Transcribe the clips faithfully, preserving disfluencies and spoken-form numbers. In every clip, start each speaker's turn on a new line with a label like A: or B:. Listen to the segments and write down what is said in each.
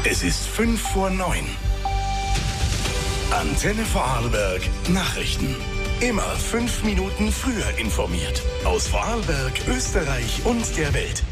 A: Es ist fünf vor neun. Antenne Vorarlberg Nachrichten. Immer fünf Minuten früher informiert. Aus Vorarlberg, Österreich und der Welt.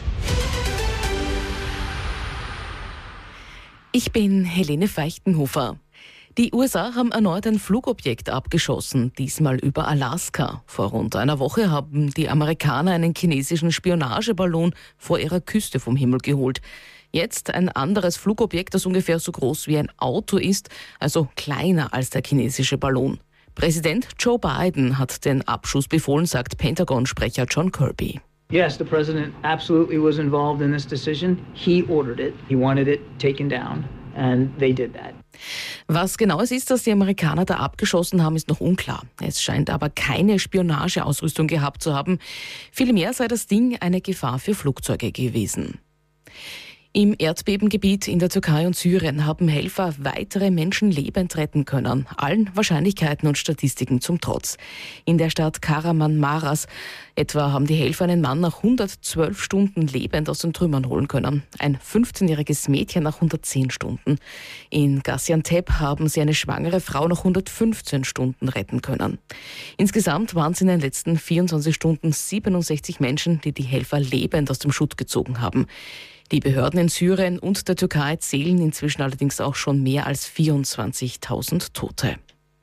B: Ich bin Helene Feichtenhofer. Die U S A haben erneut ein Flugobjekt abgeschossen, diesmal über Alaska. Vor rund einer Woche haben die Amerikaner einen chinesischen Spionageballon vor ihrer Küste vom Himmel geholt. Jetzt ein anderes Flugobjekt, das ungefähr so groß wie ein Auto ist, also kleiner als der chinesische Ballon. Präsident Joe Biden hat den Abschuss befohlen, sagt Pentagon-Sprecher John Kirby.
C: Yes, the president absolutely was involved in this decision. He ordered it. He wanted it taken down, and they did that.
B: Was genau es ist, dass die Amerikaner da abgeschossen haben, ist noch unklar. Es scheint aber keine Spionageausrüstung gehabt zu haben. Vielmehr sei das Ding eine Gefahr für Flugzeuge gewesen. Im Erdbebengebiet in der Türkei und Syrien haben Helfer weitere Menschen lebend retten können, allen Wahrscheinlichkeiten und Statistiken zum Trotz. In der Stadt Kahramanmaraş etwa haben die Helfer einen Mann nach hundertzwölf Stunden lebend aus den Trümmern holen können, ein fünfzehnjähriges Mädchen nach hundertzehn Stunden. In Gaziantep haben sie eine schwangere Frau nach hundertfünfzehn Stunden retten können. Insgesamt waren es in den letzten vierundzwanzig Stunden siebenundsechzig Menschen, die die Helfer lebend aus dem Schutt gezogen haben. Die Behörden in Syrien und der Türkei zählen inzwischen allerdings auch schon mehr als vierundzwanzigtausend Tote.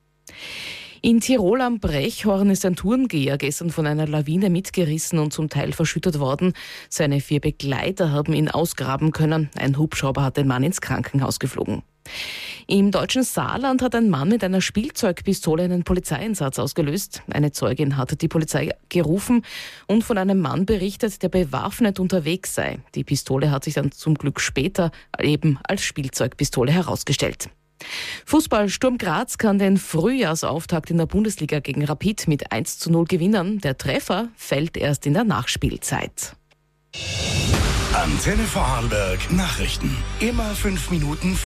B: In Tirol am Brechhorn ist ein Tourengeher gestern von einer Lawine mitgerissen und zum Teil verschüttet worden. Seine vier Begleiter haben ihn ausgraben können. Ein Hubschrauber hat den Mann ins Krankenhaus geflogen. Im deutschen Saarland hat ein Mann mit einer Spielzeugpistole einen Polizeieinsatz ausgelöst. Eine Zeugin hatte die Polizei gerufen und von einem Mann berichtet, der bewaffnet unterwegs sei. Die Pistole hat sich dann zum Glück später eben als Spielzeugpistole herausgestellt. Fußball Sturm Graz kann den Frühjahrsauftakt in der Bundesliga gegen Rapid mit eins zu null gewinnen. Der Treffer fällt erst in der Nachspielzeit.
A: Antenne Vorarlberg Nachrichten. Immer fünf Minuten